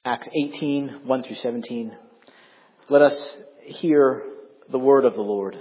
Acts 18, 1 through 17. Let us hear the word of the Lord.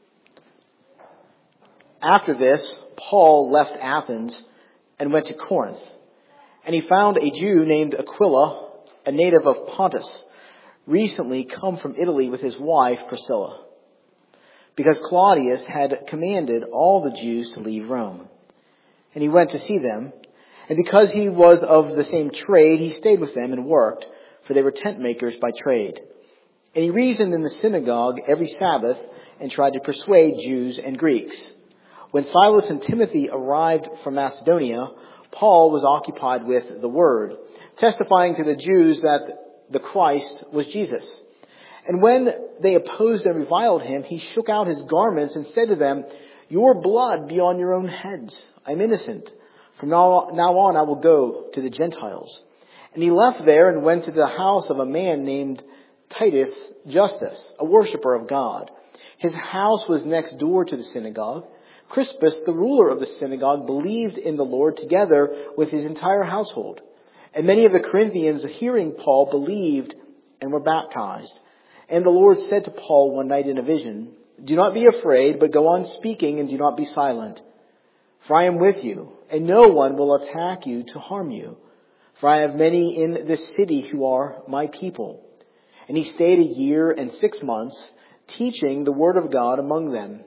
After this, Paul left Athens and went to Corinth. And he found a Jew named Aquila, a native of Pontus, recently come from Italy with his wife Priscilla, because Claudius had commanded all the Jews to leave Rome. And he went to see them, and because he was of the same trade, he stayed with them and worked, for they were tent makers by trade. And he reasoned in the synagogue every Sabbath and tried to persuade Jews and Greeks. When Silas and Timothy arrived from Macedonia, Paul was occupied with the word, testifying to the Jews that the Christ was Jesus. And when they opposed and reviled him, he shook out his garments and said to them, "Your blood be on your own heads. I'm innocent. From now on I will go to the Gentiles." And he left there and went to the house of a man named Titus Justus, a worshiper of God. His house was next door to the synagogue. Crispus, the ruler of the synagogue, believed in the Lord together with his entire household. And many of the Corinthians, hearing Paul, believed and were baptized. And the Lord said to Paul one night in a vision, "Do not be afraid, but go on speaking and do not be silent. For I am with you, and no one will attack you to harm you. For I have many in this city who are my people." And he stayed 1 year and 6 months, teaching the word of God among them.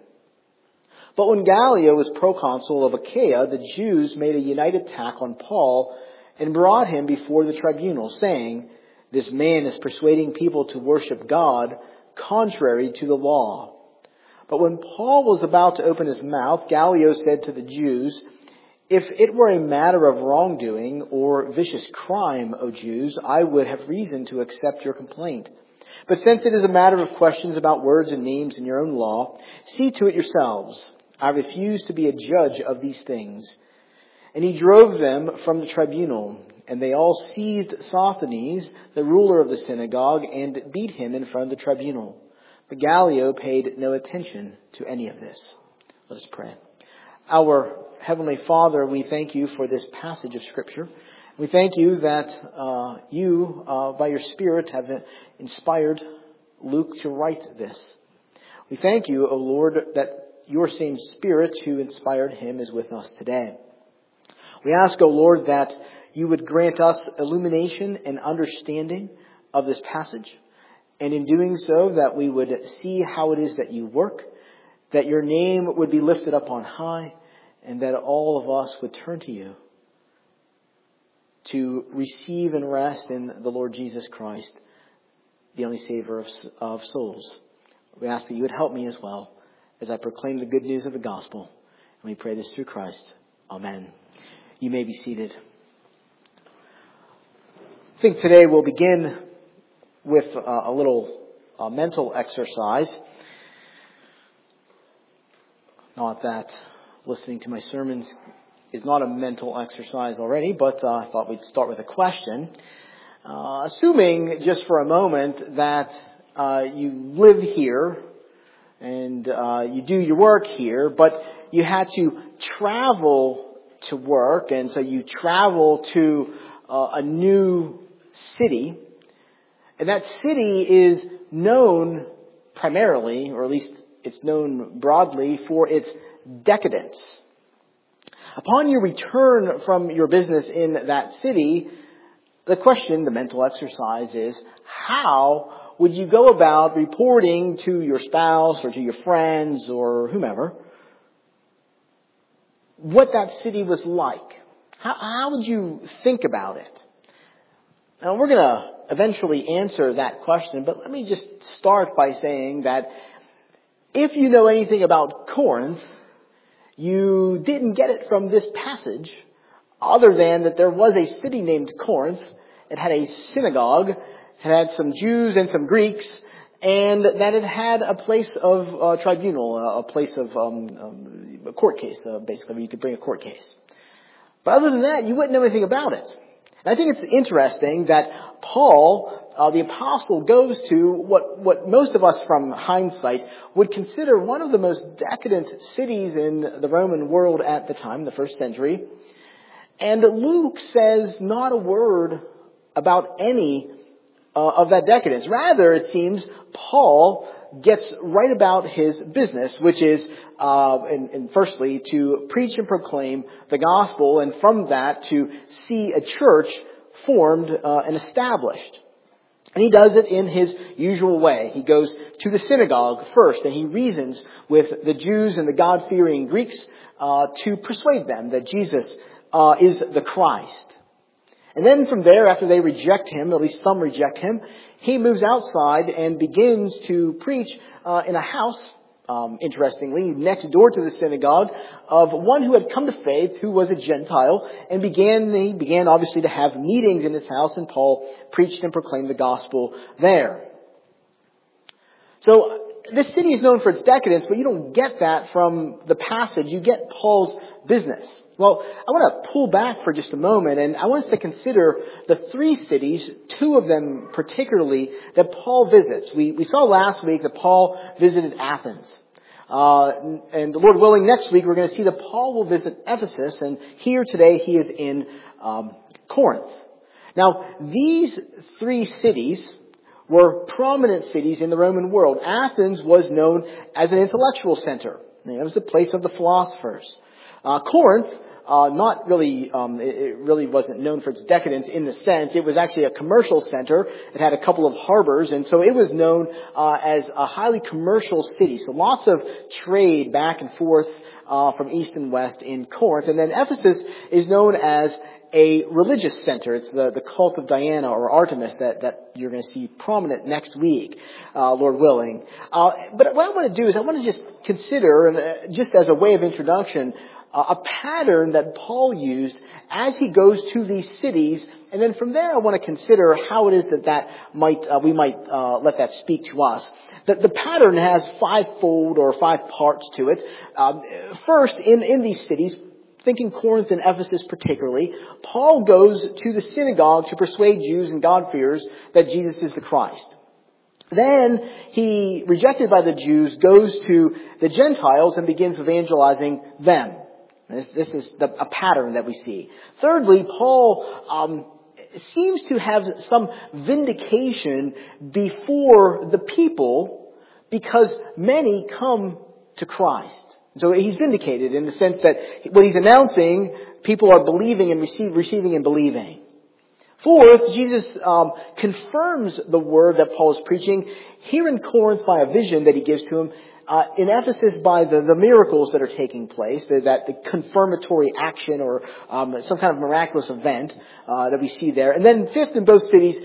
But when Gallio was proconsul of Achaia, the Jews made a united attack on Paul and brought him before the tribunal, saying, "This man is persuading people to worship God contrary to the law." But when Paul was about to open his mouth, Gallio said to the Jews, "If it were a matter of wrongdoing or vicious crime, O Jews, I would have reason to accept your complaint. But since it is a matter of questions about words and names in your own law, see to it yourselves. I refuse to be a judge of these things." And he drove them from the tribunal, and they all seized Sosthenes, the ruler of the synagogue, and beat him in front of the tribunal. But Gallio paid no attention to any of this. Let us pray. Our Heavenly Father, we thank you for this passage of Scripture. We thank you that you, by your Spirit, have inspired Luke to write this. We thank you, O Lord, that your same Spirit who inspired him is with us today. We ask, O Lord, that you would grant us illumination and understanding of this passage, and in doing so, that we would see how it is that you work, that your name would be lifted up on high, and that all of us would turn to you to receive and rest in the Lord Jesus Christ, the only Savior of souls. We ask that you would help me as well as I proclaim the good news of the gospel. And we pray this through Christ. Amen. You may be seated. I think today we'll begin with a little mental exercise. Not that listening to my sermons is not a mental exercise already, but I thought we'd start with a question. Assuming just for a moment that you live here and you do your work here, but you had to travel to work, and so you travel to a new city, and that city is known primarily, or at least it's known broadly, for its decadence. Upon your return from your business in that city, the question, the mental exercise is, how would you go about reporting to your spouse or to your friends or whomever what that city was like? How would you think about it? Now, we're going to eventually answer that question, but let me just start by saying that if you know anything about Corinth, you didn't get it from this passage, other than that there was a city named Corinth. It had a synagogue, it had some Jews and some Greeks, and that it had a place of tribunal, a place of a court case, basically, where you could bring a court case. But other than that, you wouldn't know anything about it. And I think it's interesting that Paul, the apostle, goes to what most of us from hindsight would consider one of the most decadent cities in the Roman world at the time, the first century. And Luke says not a word about any of that decadence. Rather, it seems Paul gets right about his business, which is, and firstly, to preach and proclaim the gospel, and from that to see a church formed and established. And he does it in his usual way. He goes to the synagogue first, and he reasons with the Jews and the God-fearing Greeks to persuade them that Jesus is the Christ. And then from there, after they reject him, at least some reject him, he moves outside and begins to preach in a house, interestingly, next door to the synagogue, of one who had come to faith, who was a Gentile, and he began obviously to have meetings in his house, and Paul preached and proclaimed the gospel there. So this city is known for its decadence, but you don't get that from the passage. You get Paul's business. Well, I want to pull back for just a moment, and I want us to consider the three cities, two of them particularly, that Paul visits. We saw last week that Paul visited Athens. And Lord willing, next week we're going to see that Paul will visit Ephesus, and here today he is in Corinth. Now, these three cities were prominent cities in the Roman world. Athens was known as an intellectual center. It was the place of the philosophers. Corinth, not really, it really wasn't known for its decadence in the sense. It was actually a commercial center. It had a couple of harbors, and so it was known as a highly commercial city. So lots of trade back and forth from east and west in Corinth. And then Ephesus is known as a religious center. It's the cult of Diana or Artemis that you're going to see prominent next week, Lord willing. But what I want to do is I want to just consider, just as a way of introduction, a pattern that Paul used as he goes to these cities, and then from there I want to consider how it is that we might let that speak to us. The pattern has fivefold or five parts to it. First, in these cities, thinking Corinth and Ephesus particularly, Paul goes to the synagogue to persuade Jews and God-fearers that Jesus is the Christ. Then he, rejected by the Jews, goes to the Gentiles and begins evangelizing them. This is a pattern that we see. Thirdly, Paul seems to have some vindication before the people because many come to Christ. So he's vindicated in the sense that what he's announcing, people are believing and receiving and believing. Fourth, Jesus confirms the word that Paul is preaching here in Corinth by a vision that he gives to him. In Ephesus by the miracles that are taking place, the confirmatory action or some kind of miraculous event that we see there. And then fifth, in both cities,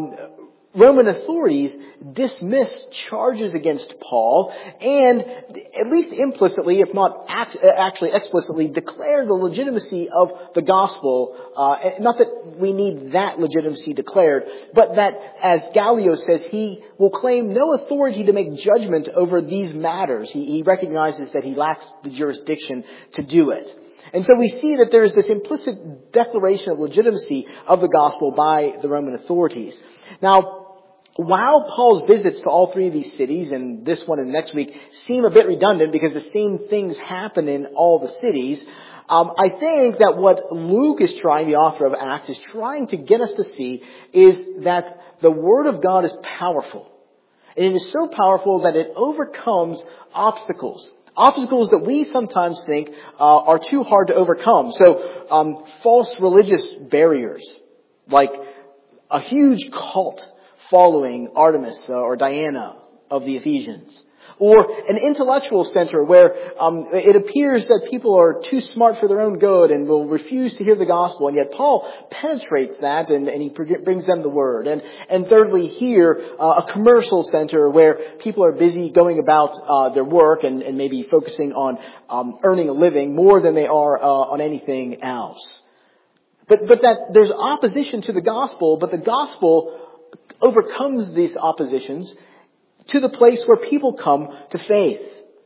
Roman authorities dismiss charges against Paul and at least implicitly, if not actually explicitly, declare the legitimacy of the gospel. Not that we need that legitimacy declared, but that, as Gallio says, he will claim no authority to make judgment over these matters. He recognizes that he lacks the jurisdiction to do it. And so we see that there is this implicit declaration of legitimacy of the gospel by the Roman authorities. Now, while Paul's visits to all three of these cities, and this one and next week, seem a bit redundant because the same things happen in all the cities, I think that what Luke is trying, the author of Acts, is trying to get us to see is that the Word of God is powerful. And it is so powerful that it overcomes obstacles. Obstacles that we sometimes think are too hard to overcome. So, false religious barriers, like a huge cult following Artemis or Diana of the Ephesians. Or an intellectual center where it appears that people are too smart for their own good and will refuse to hear the gospel. And yet Paul penetrates that and he brings them the word. And thirdly, here, a commercial center where people are busy going about their work and maybe focusing on earning a living more than they are on anything else. But that there's opposition to the gospel, but the gospel overcomes these oppositions to the place where people come to faith.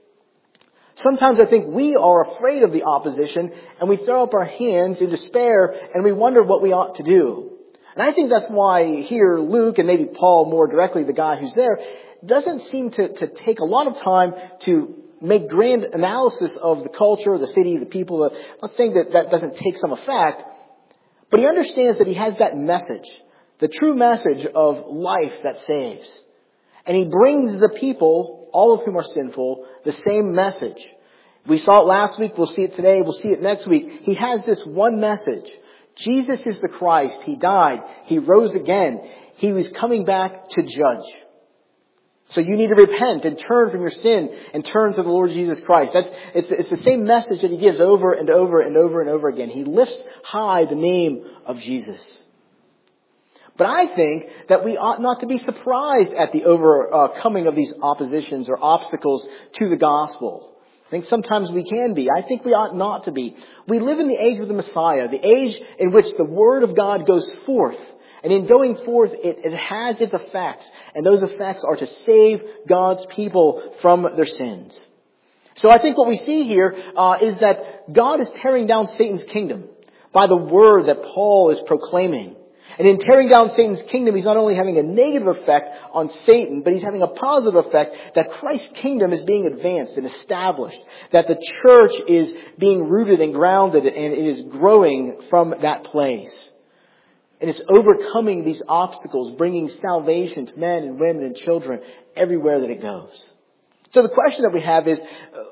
Sometimes I think we are afraid of the opposition and we throw up our hands in despair and we wonder what we ought to do. And I think that's why here Luke, and maybe Paul more directly, the guy who's there, doesn't seem to take a lot of time to make grand analysis of the culture, the city, the people. I'm not saying that doesn't take some effect, but he understands that he has that message the true message of life that saves. And he brings the people, all of whom are sinful, the same message. We saw it last week, we'll see it today, we'll see it next week. He has this one message. Jesus is the Christ. He died. He rose again. He was coming back to judge. So you need to repent and turn from your sin and turn to the Lord Jesus Christ. It's the same message that he gives over and over and over and over again. He lifts high the name of Jesus. But I think that we ought not to be surprised at the overcoming of these oppositions or obstacles to the gospel. I think sometimes we can be. I think we ought not to be. We live in the age of the Messiah, the age in which the Word of God goes forth. And in going forth, it has its effects. And those effects are to save God's people from their sins. So I think what we see here is that God is tearing down Satan's kingdom by the word that Paul is proclaiming. And in tearing down Satan's kingdom, he's not only having a negative effect on Satan, but he's having a positive effect that Christ's kingdom is being advanced and established. That the church is being rooted and grounded and it is growing from that place. And it's overcoming these obstacles, bringing salvation to men and women and children everywhere that it goes. So the question that we have is,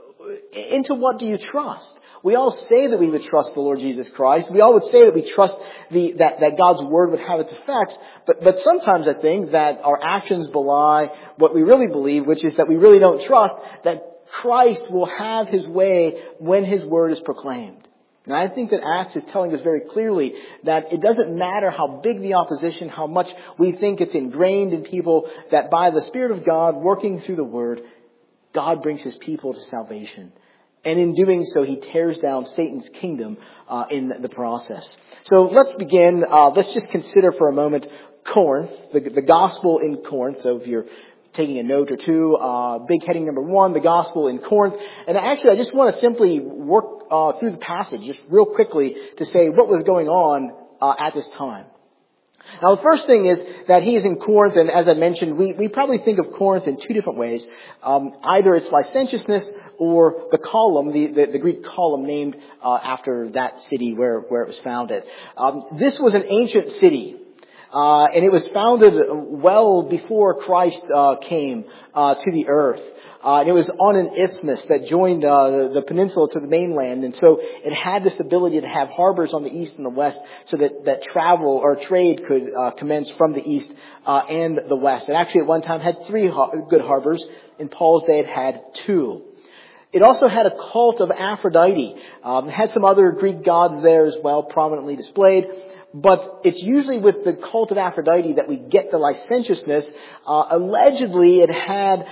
into what do you trust? We all say that we would trust the Lord Jesus Christ. We all would say that we trust that God's Word would have its effects. But sometimes I think that our actions belie what we really believe, which is that we really don't trust that Christ will have His way when His Word is proclaimed. And I think that Acts is telling us very clearly that it doesn't matter how big the opposition, how much we think it's ingrained in people, that by the Spirit of God working through the Word, God brings His people to salvation. And in doing so, He tears down Satan's kingdom in the process. So let's begin. Let's just consider for a moment Corinth, the gospel in Corinth. So if you're taking a note or two, big heading number 1, the gospel in Corinth. And actually, I just want to simply work through the passage just real quickly to say what was going on at this time. Now, the first thing is that he is in Corinth, and as I mentioned, we probably think of Corinth in two different ways. Either it's licentiousness or the column, the Greek column named after that city where it was founded. This was an ancient city. And it was founded well before Christ came to the earth. And it was on an isthmus that joined the peninsula to the mainland. And so it had this ability to have harbors on the east and the west so that travel or trade could commence from the east and the west. It actually at one time had 3 good harbors. In Paul's day it had 2. It also had a cult of Aphrodite. It had some other Greek gods there as well, prominently displayed. But it's usually with the cult of Aphrodite that we get the licentiousness. Allegedly, it had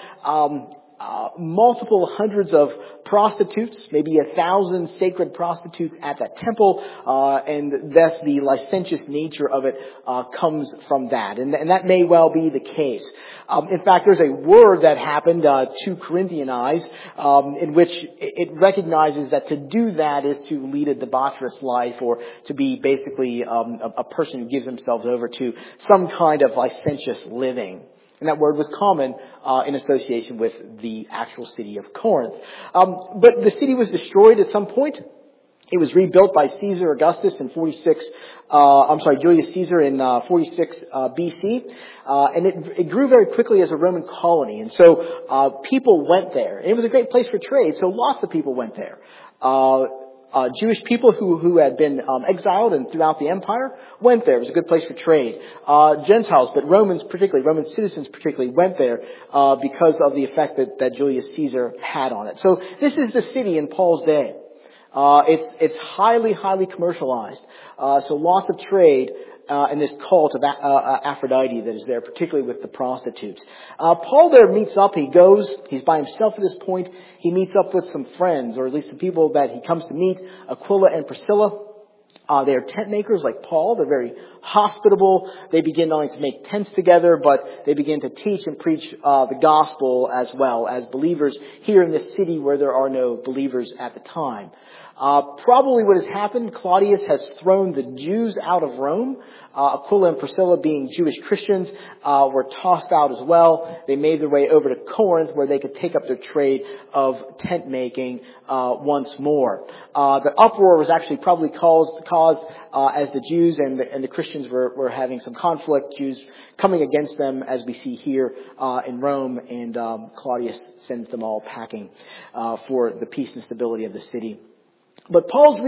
multiple hundreds of prostitutes, maybe 1,000 sacred prostitutes at that temple, and thus the licentious nature of it comes from that. And that may well be the case. In fact, there's a word that happened to Corinthianize, in which it recognizes that to do that is to lead a debaucherous life, or to be basically a person who gives themselves over to some kind of licentious living. And that word was common in association with the actual city of Corinth. But the city was destroyed at some point. It was rebuilt by Caesar Augustus in Julius Caesar in 46 BC. And it grew very quickly as a Roman colony. And so people went there. And it was a great place for trade, so lots of people went there. Jewish people who had been exiled and throughout the empire went there. It was a good place for trade. Gentiles, but Romans particularly, Roman citizens particularly, went there because of the effect that Julius Caesar had on it. So this is the city in Paul's day. It's highly commercialized. So lots of trade. And this cult of Aphrodite that is there, particularly with the prostitutes. Paul there meets up. He's by himself at this point. He meets up with some friends, or at least the people that he comes to meet, Aquila and Priscilla. They are tent makers like Paul. They're very hospitable. They begin not only to make tents together, but they begin to teach and preach the gospel as well as believers here in this city where there are no believers at the time. Probably what has happened, Claudius has thrown the Jews out of Rome. Aquila and Priscilla, being Jewish Christians, were tossed out as well. They made their way over to Corinth, where they could take up their trade of tent making once more. The uproar was actually probably caused as the Jews and the Christians were having some conflict. Jews coming against them, as we see here in Rome, and Claudius sends them all packing for the peace and stability of the city. But Paul's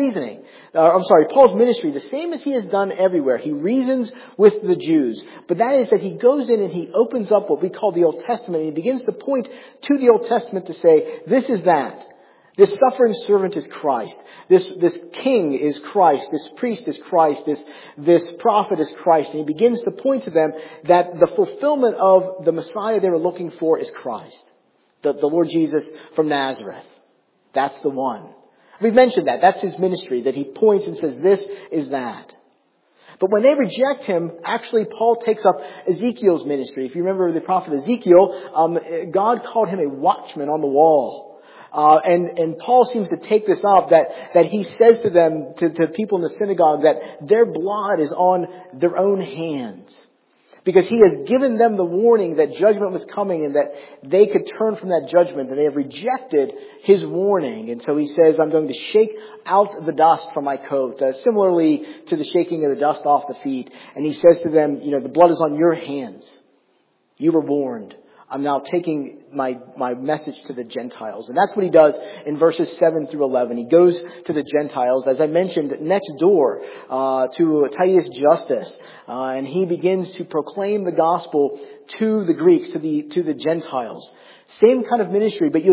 ministry, the same as he has done everywhere, he reasons with the Jews. But that is that he goes in and he opens up what we call the Old Testament, and he begins to point to the Old Testament to say, this is that. This suffering servant is Christ. This king is Christ. This priest is Christ. This prophet is Christ. And he begins to point to them that the fulfillment of the Messiah they were looking for is Christ. The Lord Jesus from Nazareth. That's the one. We've mentioned that. That's his ministry, that he points and says, this is that. But when they reject him, actually Paul takes up Ezekiel's ministry. If you remember the prophet Ezekiel, God called him a watchman on the wall. And Paul seems to take this up, that he says to them, to people in the synagogue, that their blood is on their own hands. Because he has given them the warning that judgment was coming and that they could turn from that judgment, and they have rejected his warning. And so he says, I'm going to shake out the dust from my coat, similarly to the shaking of the dust off the feet. And he says to them, the blood is on your hands. You were warned. I'm now taking my message to the Gentiles. And that's what he does in verses 7 through 11. He goes to the Gentiles, as I mentioned, next door to Titus Justus. And he begins to proclaim the gospel to the Greeks, to the Gentiles. Same kind of ministry, but you'll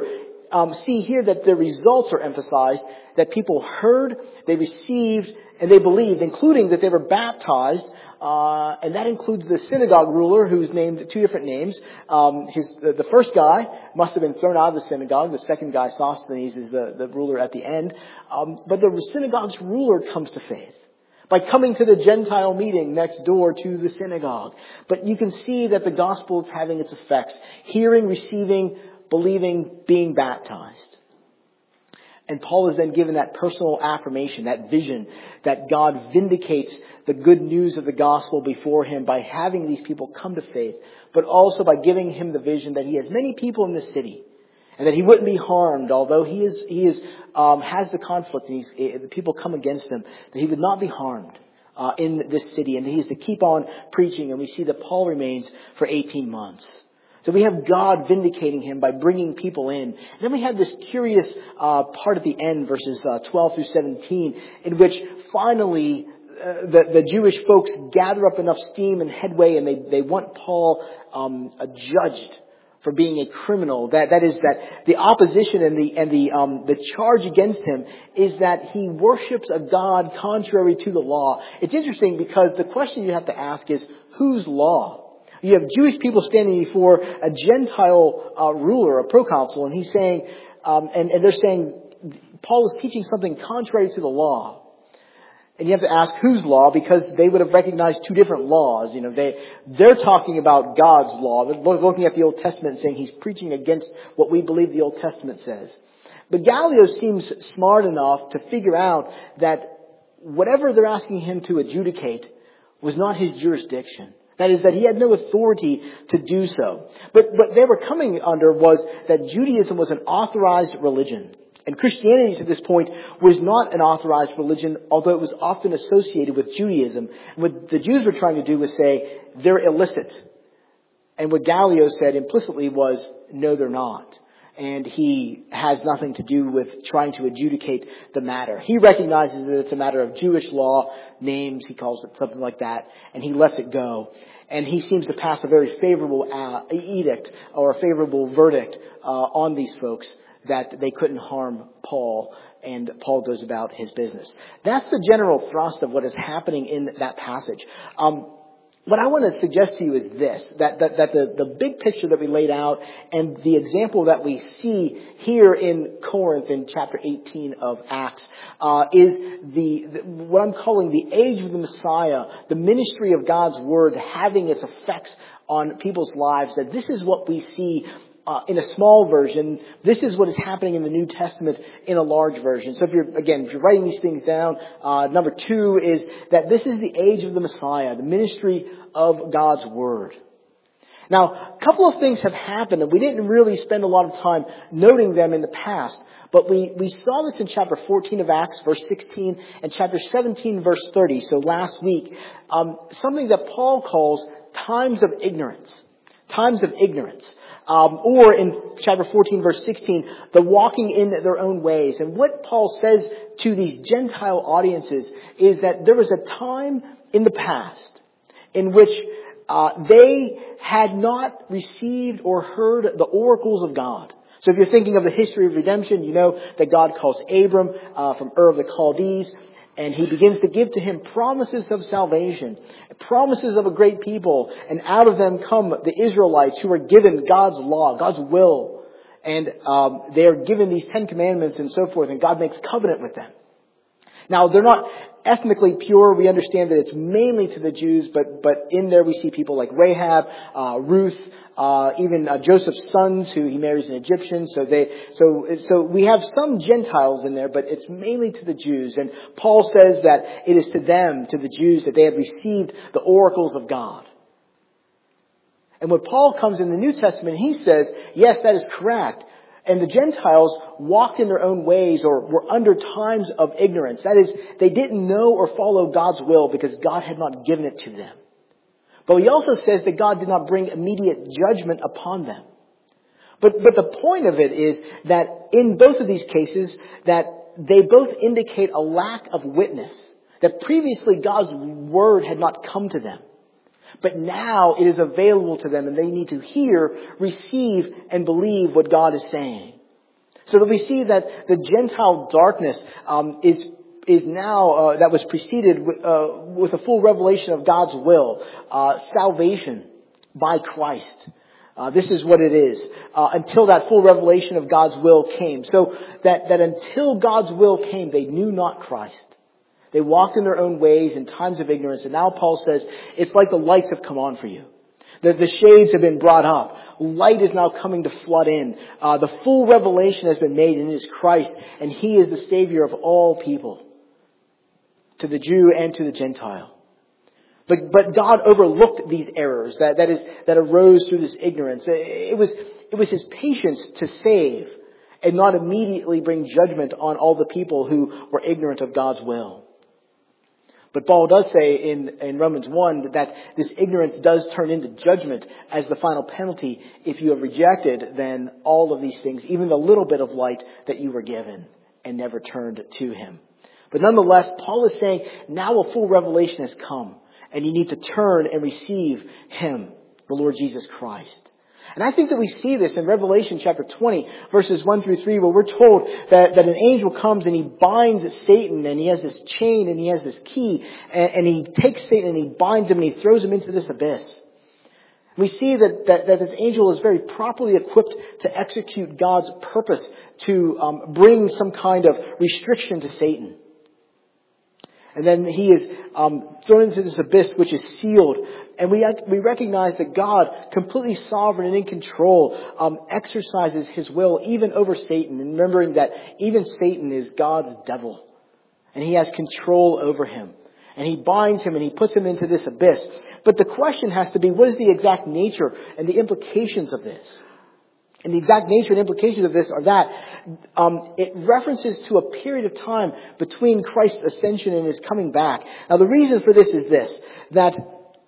see here that the results are emphasized, that people heard, they received, and they believed, including that they were baptized. And that includes the synagogue ruler, who's named two different names. The first guy must have been thrown out of the synagogue. The second guy, Sosthenes, is the ruler at the end. But the synagogue's ruler comes to faith by coming to the Gentile meeting next door to the synagogue. But you can see that the gospel is having its effects. Hearing, receiving, believing, being baptized. And Paul is then given that personal affirmation, that vision, that God vindicates the good news of the gospel before him by having these people come to faith, but also by giving him the vision that he has many people in this city, and that he wouldn't be harmed, although he has the conflict and the people come against him, that he would not be harmed in this city, and he is to keep on preaching. And we see that Paul remains for 18 months. So we have God vindicating him by bringing people in. And then we have this curious part at the end, verses 12 through 17, in which finally the Jewish folks gather up enough steam and headway, and they want Paul judged for being a criminal. That is that the opposition and the charge against him is that he worships a God contrary to the law. It's interesting because the question you have to ask is, whose law? You have Jewish people standing before a Gentile ruler, a proconsul, and he's saying, and they're saying Paul is teaching something contrary to the law. And you have to ask whose law, because they would have recognized two different laws. They're talking about God's law. They're looking at the Old Testament and saying he's preaching against what we believe the Old Testament says. But Gallio seems smart enough to figure out that whatever they're asking him to adjudicate was not his jurisdiction. That is, that he had no authority to do so. But what they were coming under was that Judaism was an authorized religion. And Christianity to this point was not an authorized religion, although it was often associated with Judaism. And what the Jews were trying to do was say, they're illicit. And what Gallio said implicitly was, no, they're not. And he has nothing to do with trying to adjudicate the matter. He recognizes that it's a matter of Jewish law, names, he calls it something like that, and he lets it go. And he seems to pass a very favorable edict or a favorable verdict on these folks, that they couldn't harm Paul, and Paul goes about his business. That's the general thrust of what is happening in that passage. What I want to suggest to you is this, that the big picture that we laid out and the example that we see here in Corinth in chapter 18 of Acts is what I'm calling the age of the Messiah, the ministry of God's word having its effects on people's lives, that this is what we see in a small version. This is what is happening in the New Testament in a large version. So if you're writing these things down, number 2 is that this is the age of the Messiah, the ministry of God's Word. Now, a couple of things have happened, and we didn't really spend a lot of time noting them in the past, but we saw this in chapter 14 of Acts, verse 16, and chapter 17, verse 30, so last week, something that Paul calls times of ignorance. Times of ignorance. Or in chapter 14, verse 16, the walking in their own ways. And what Paul says to these Gentile audiences is that there was a time in the past in which they had not received or heard the oracles of God. So if you're thinking of the history of redemption, you know that God calls Abram from Ur of the Chaldees, and he begins to give to him promises of salvation, promises of a great people, and out of them come the Israelites who are given God's law, God's will, and they are given these 10 commandments and so forth, and God makes covenant with them. Now, they're not ethnically pure. We understand that it's mainly to the Jews, but in there we see people like Rahab, Ruth, even Joseph's sons, who he marries an Egyptian. So we have some Gentiles in there, but it's mainly to the Jews. And Paul says that it is to them, to the Jews, that they have received the oracles of God. And when Paul comes in the New Testament, he says, yes, that is correct. And the Gentiles walked in their own ways or were under times of ignorance. That is, they didn't know or follow God's will because God had not given it to them. But he also says that God did not bring immediate judgment upon them. But the point of it is that in both of these cases, that they both indicate a lack of witness. That previously God's word had not come to them. But now it is available to them and they need to hear, receive, and believe what God is saying. So that we see that the Gentile darkness is now, that was preceded with a full revelation of God's will, salvation by Christ. This is what it is, until that full revelation of God's will came. So that until God's will came, they knew not Christ. They walked in their own ways in times of ignorance. And now Paul says, it's like the lights have come on for you. The shades have been brought up. Light is now coming to flood in. The full revelation has been made, and it is Christ. And He is the Savior of all people. To the Jew and to the Gentile. But God overlooked these errors that arose through this ignorance. It was His patience to save and not immediately bring judgment on all the people who were ignorant of God's will. But Paul does say in Romans 1 that this ignorance does turn into judgment as the final penalty if you have rejected then all of these things, even the little bit of light that you were given and never turned to Him. But nonetheless, Paul is saying now a full revelation has come and you need to turn and receive Him, the Lord Jesus Christ. And I think that we see this in Revelation chapter 20, verses 1 through 3, where we're told that an angel comes and he binds Satan, and he has this chain and he has this key, and he takes Satan and he binds him and he throws him into this abyss. We see that this angel is very properly equipped to execute God's purpose to bring some kind of restriction to Satan. And then he is thrown into this abyss which is sealed. And we recognize that God, completely sovereign and in control, exercises His will even over Satan. And remembering that even Satan is God's devil. And He has control over him. And He binds him and He puts him into this abyss. But the question has to be, what is the exact nature and the implications of this? And the exact nature and implications of this are that it references to a period of time between Christ's ascension and His coming back. Now the reason for this is this, that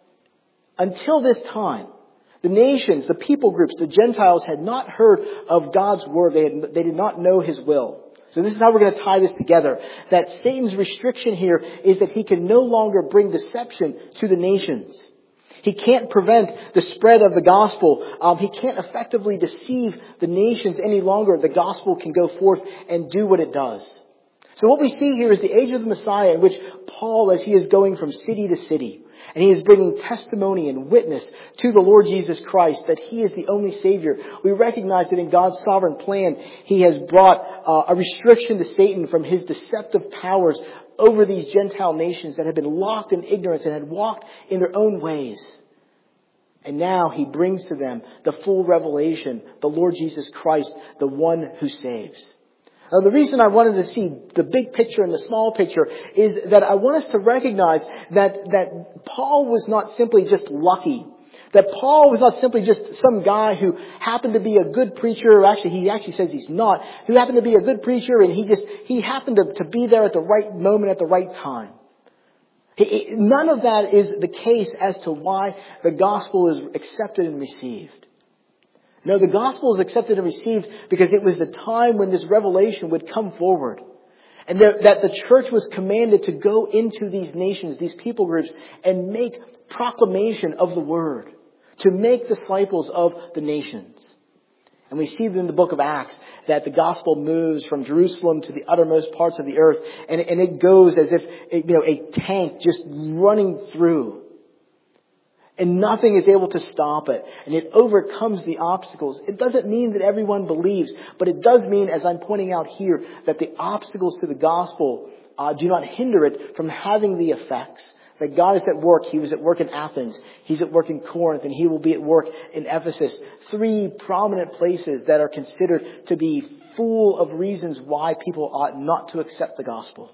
until this time, the nations, the people groups, the Gentiles had not heard of God's word. They did not know His will. So this is how we're going to tie this together. That Satan's restriction here is that he can no longer bring deception to the nations. He can't prevent the spread of the gospel. He can't effectively deceive the nations any longer. The gospel can go forth and do what it does. So what we see here is the age of the Messiah in which Paul, as he is going from city to city, and he is bringing testimony and witness to the Lord Jesus Christ that He is the only Savior. We recognize that in God's sovereign plan, He has brought a restriction to Satan from his deceptive powers over these Gentile nations that had been locked in ignorance and had walked in their own ways. And now he brings to them the full revelation, the Lord Jesus Christ, the one who saves. Now, the reason I wanted to see the big picture and the small picture is that I want us to recognize that Paul was not simply just lucky. That Paul was not simply just some guy who happened to be a good preacher. He actually says he's not. Who happened to be a good preacher, and he happened to be there at the right moment at the right time. None of that is the case as to why the gospel is accepted and received. No, the gospel is accepted and received because it was the time when this revelation would come forward. And that the church was commanded to go into these nations, these people groups, and make proclamation of the word. To make disciples of the nations. And we see in the book of Acts that the gospel moves from Jerusalem to the uttermost parts of the earth. And it goes as if, a tank just running through. And nothing is able to stop it. And it overcomes the obstacles. It doesn't mean that everyone believes. But it does mean, as I'm pointing out here, that the obstacles to the gospel do not hinder it from having the effects. That God is at work. He was at work in Athens. He's at work in Corinth. And He will be at work in Ephesus. 3 prominent places that are considered to be full of reasons why people ought not to accept the gospel.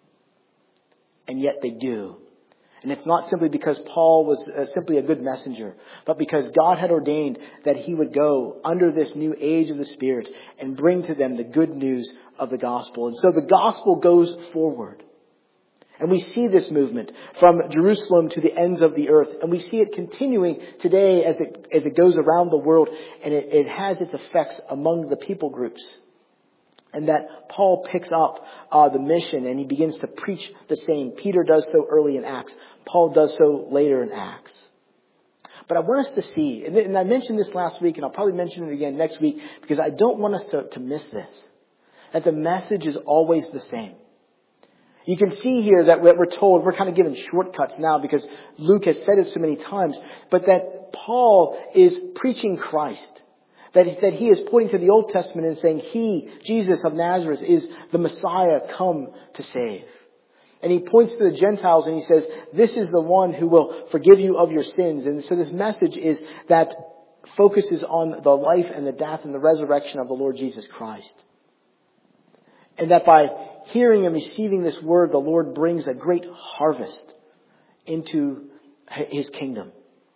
And yet they do. And it's not simply because Paul was simply a good messenger, but because God had ordained that he would go under this new age of the Spirit and bring to them the good news of the gospel. And so the gospel goes forward. And we see this movement from Jerusalem to the ends of the earth. And we see it continuing today as it goes around the world. And it has its effects among the people groups. And that Paul picks up the mission and he begins to preach the same. Peter does so early in Acts. Paul does so later in Acts. But I want us to see, and I mentioned this last week, and I'll probably mention it again next week, because I don't want us to miss this. That the message is always the same. You can see here that we're told, we're kind of given shortcuts now because Luke has said it so many times, but that Paul is preaching Christ. That he is pointing to the Old Testament and saying He, Jesus of Nazareth, is the Messiah come to save. And he points to the Gentiles and he says, this is the one who will forgive you of your sins. And so this message is that focuses on the life and the death and the resurrection of the Lord Jesus Christ. And that by hearing and receiving this word, the Lord brings a great harvest into His kingdom.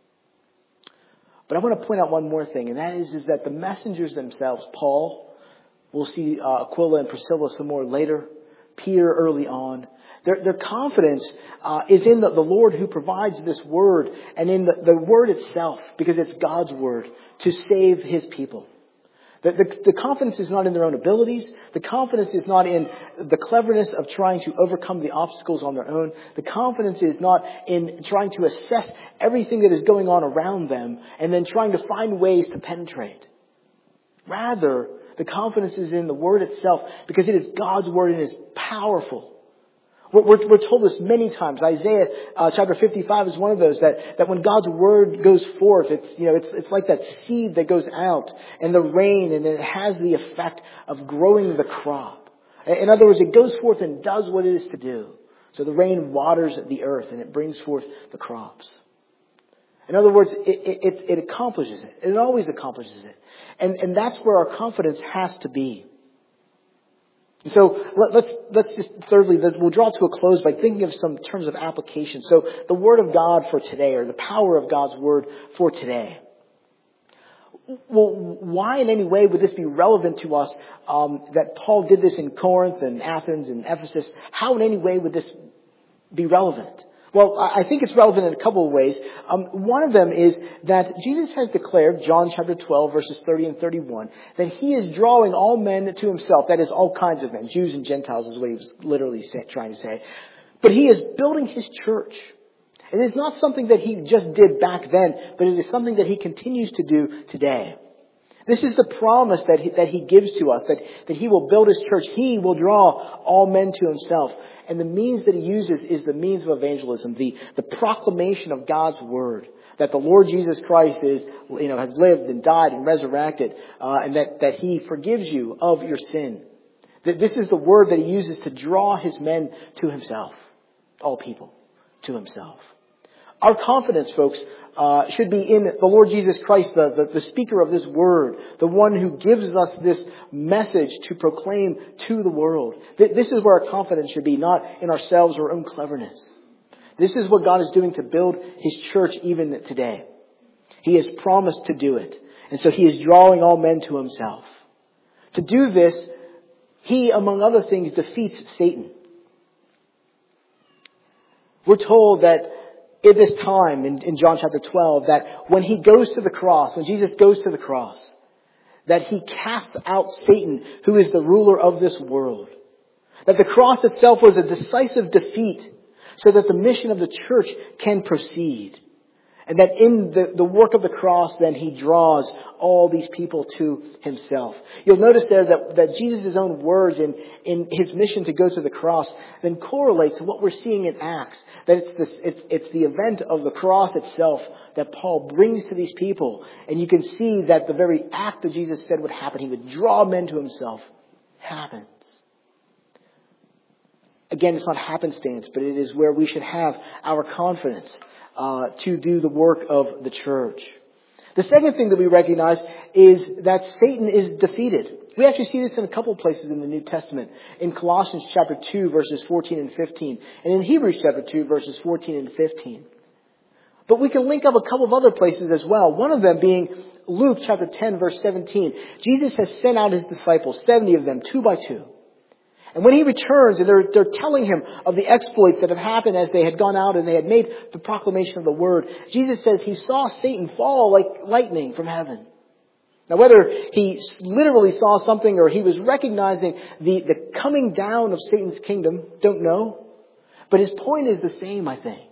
But I want to point out one more thing, and that is that the messengers themselves, Paul, we'll see Aquila and Priscilla some more later, Peter early on, their confidence is in the Lord who provides this word and in the word itself, because it's God's word to save His people. The confidence is not in their own abilities. The confidence is not in the cleverness of trying to overcome the obstacles on their own. The confidence is not in trying to assess everything that is going on around them and then trying to find ways to penetrate. Rather, the confidence is in the word itself because it is God's word and it is powerful. We're told this many times. Isaiah chapter 55 is one of those that when God's word goes forth, it's like that seed that goes out and the rain, and it has the effect of growing the crop. In other words, it goes forth and does what it is to do. So the rain waters the earth and it brings forth the crops. In other words, it accomplishes it. It always accomplishes it. And that's where our confidence has to be. So let's just thirdly, we'll draw to a close by thinking of some terms of application. So the word of God for today, or the power of God's word for today. Well, why in any way would this be relevant to us, that Paul did this in Corinth and Athens and Ephesus? How in any way would this be relevant? Well, I think it's relevant in a couple of ways. One of them is that Jesus has declared, John chapter 12, verses 30 and 31, that He is drawing all men to Himself. That is, all kinds of men, Jews and Gentiles is what He was literally trying to say. But He is building His church. It is not something that He just did back then, but it is something that He continues to do today. This is the promise that he gives to us, that He will build His church. He will draw all men to Himself. And the means that He uses is the means of evangelism, the proclamation of God's word, that the Lord Jesus Christ has lived and died and resurrected, and that He forgives you of your sin. That this is the word that He uses to draw His men to Himself, all people to Himself. Our confidence, folks, should be in the Lord Jesus Christ, the speaker of this word, the one who gives us this message to proclaim to the world. This is where our confidence should be, not in ourselves or our own cleverness. This is what God is doing to build His church even today. He has promised to do it. And so He is drawing all men to Himself. To do this, He, among other things, defeats Satan. We're told that at this time in John chapter 12, that when He goes to the cross, when Jesus goes to the cross, that He casts out Satan, who is the ruler of this world. That the cross itself was a decisive defeat so that the mission of the church can proceed. And that in the work of the cross, then He draws all these people to Himself. You'll notice there that Jesus' own words in His mission to go to the cross then correlate to what we're seeing in Acts. That it's the event of the cross itself that Paul brings to these people. And you can see that the very act that Jesus said would happen, He would draw men to Himself, happens. Again, it's not happenstance, but it is where we should have our confidence to do the work of the church. The second thing that we recognize is that Satan is defeated. We actually see this in a couple of places in the New Testament. In Colossians chapter 2, verses 14 and 15. And in Hebrews chapter 2, verses 14 and 15. But we can link up a couple of other places as well. One of them being Luke chapter 10, verse 17. Jesus has sent out His disciples, 70 of them, 2 by 2. And when He returns and they're telling Him of the exploits that have happened as they had gone out and they had made the proclamation of the word, Jesus says He saw Satan fall like lightning from heaven. Now whether He literally saw something or He was recognizing the coming down of Satan's kingdom, don't know. But his point is the same, I think.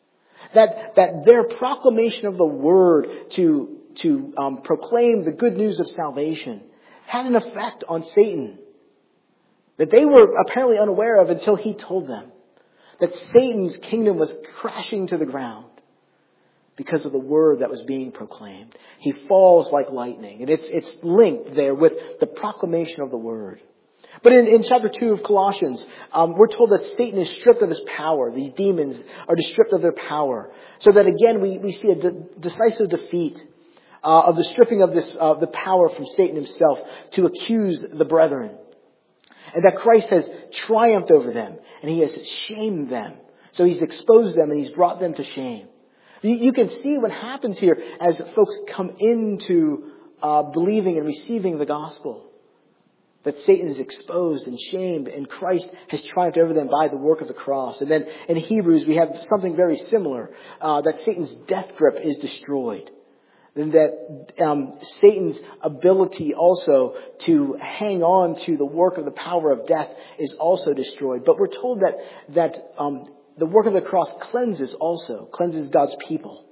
That their proclamation of the word to proclaim the good news of salvation had an effect on Satan that they were apparently unaware of until He told them. That Satan's kingdom was crashing to the ground because of the word that was being proclaimed. He falls like lightning. And it's linked there with the proclamation of the word. But in chapter 2 of Colossians, we're told that Satan is stripped of his power. These demons are stripped of their power. So that again, we see a decisive defeat of the stripping of the power from Satan himself to accuse the brethren. And that Christ has triumphed over them. And He has shamed them. So He's exposed them and He's brought them to shame. You can see what happens here as folks come into believing and receiving the gospel. That Satan is exposed and shamed and Christ has triumphed over them by the work of the cross. And then in Hebrews we have something very similar. That Satan's death grip is destroyed. Then that Satan's ability also to hang on to the work of the power of death is also destroyed. But we're told that the work of the cross cleanses God's people.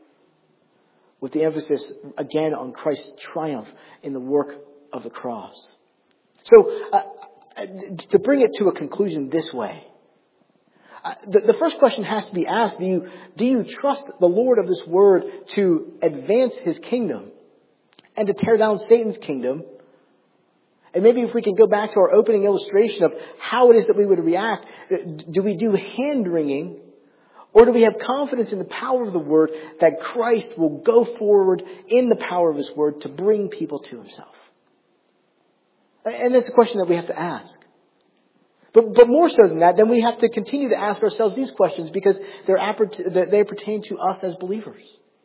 With the emphasis again on Christ's triumph in the work of the cross. So to bring it to a conclusion this way. The first question has to be asked, do you trust the Lord of this word to advance His kingdom and to tear down Satan's kingdom? And maybe if we can go back to our opening illustration of how it is that we would react, do we do hand-wringing or do we have confidence in the power of the word that Christ will go forward in the power of His word to bring people to Himself? And that's a question that we have to ask. But more so than that, then we have to continue to ask ourselves these questions because they pertain to us as believers.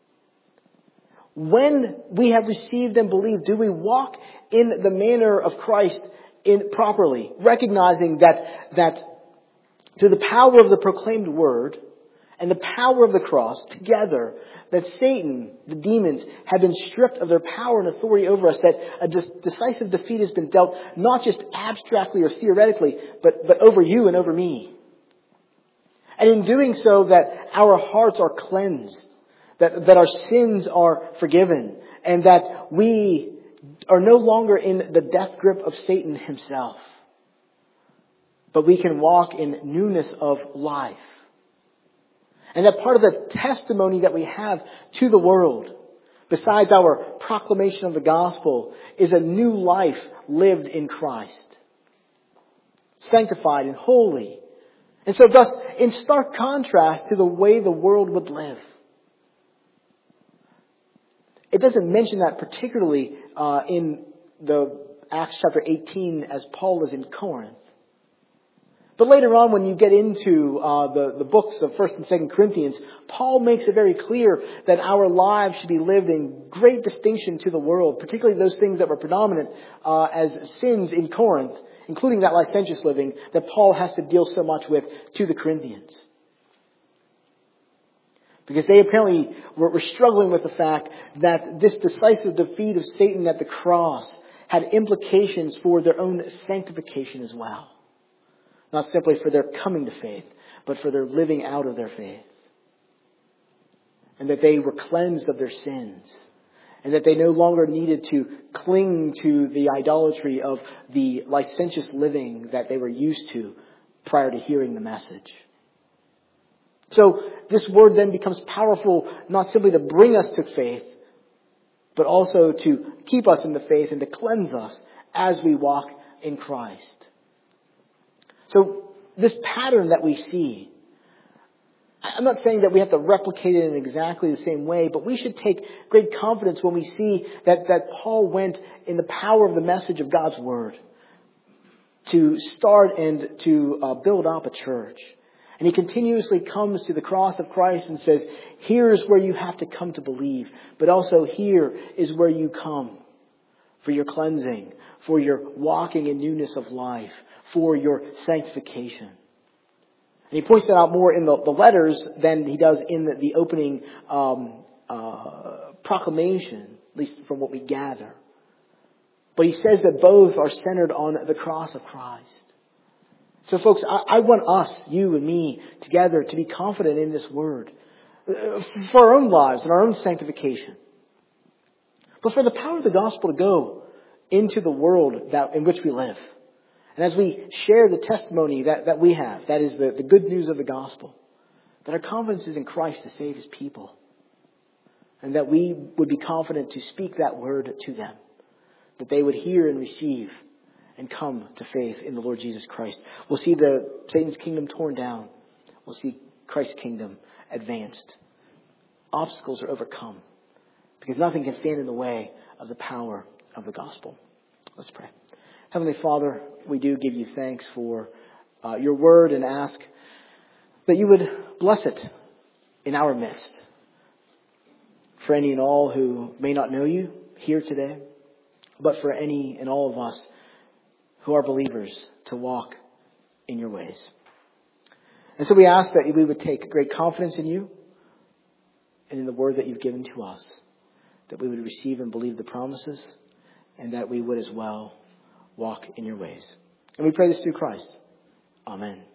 When we have received and believed, do we walk in the manner of Christ properly, recognizing that through the power of the proclaimed word and the power of the cross together, that Satan, the demons, have been stripped of their power and authority over us, that a decisive defeat has been dealt, not just abstractly or theoretically, but over you and over me. And in doing so, that our hearts are cleansed, that our sins are forgiven, and that we are no longer in the death grip of Satan himself. But we can walk in newness of life. And that part of the testimony that we have to the world, besides our proclamation of the gospel, is a new life lived in Christ. Sanctified and holy. And so thus, in stark contrast to the way the world would live. It doesn't mention that particularly in the Acts chapter 18 as Paul is in Corinth. But later on, when you get into the books of 1st and 2nd Corinthians, Paul makes it very clear that our lives should be lived in great distinction to the world, particularly those things that were predominant as sins in Corinth, including that licentious living that Paul has to deal so much with to the Corinthians. Because they apparently were struggling with the fact that this decisive defeat of Satan at the cross had implications for their own sanctification as well. Not simply for their coming to faith, but for their living out of their faith. And that they were cleansed of their sins. And that they no longer needed to cling to the idolatry of the licentious living that they were used to prior to hearing the message. So this word then becomes powerful not simply to bring us to faith, but also to keep us in the faith and to cleanse us as we walk in Christ. So this pattern that we see, I'm not saying that we have to replicate it in exactly the same way, but we should take great confidence when we see that Paul went in the power of the message of God's Word to start and to build up a church. And he continuously comes to the cross of Christ and says, here's where you have to come to believe. But also here is where you come for your cleansing, for your walking in newness of life, for your sanctification. And he points that out more in the letters than he does in the opening proclamation, at least from what we gather. But he says that both are centered on the cross of Christ. So folks, I want us, you and me, together to be confident in this word for our own lives and our own sanctification. But for the power of the gospel to go into the world in which we live. And as we share the testimony that we have, that is the good news of the gospel, that our confidence is in Christ to save his people. And that we would be confident to speak that word to them. That they would hear and receive and come to faith in the Lord Jesus Christ. We'll see Satan's kingdom torn down. We'll see Christ's kingdom advanced. Obstacles are overcome because nothing can stand in the way of the power of the gospel. Let's pray. Heavenly Father, we do give you thanks for your word and ask that you would bless it in our midst. For any and all who may not know you here today, but for any and all of us who are believers to walk in your ways. And so we ask that we would take great confidence in you and in the word that you've given to us, that we would receive and believe the promises, and that we would as well walk in your ways. And we pray this through Christ. Amen.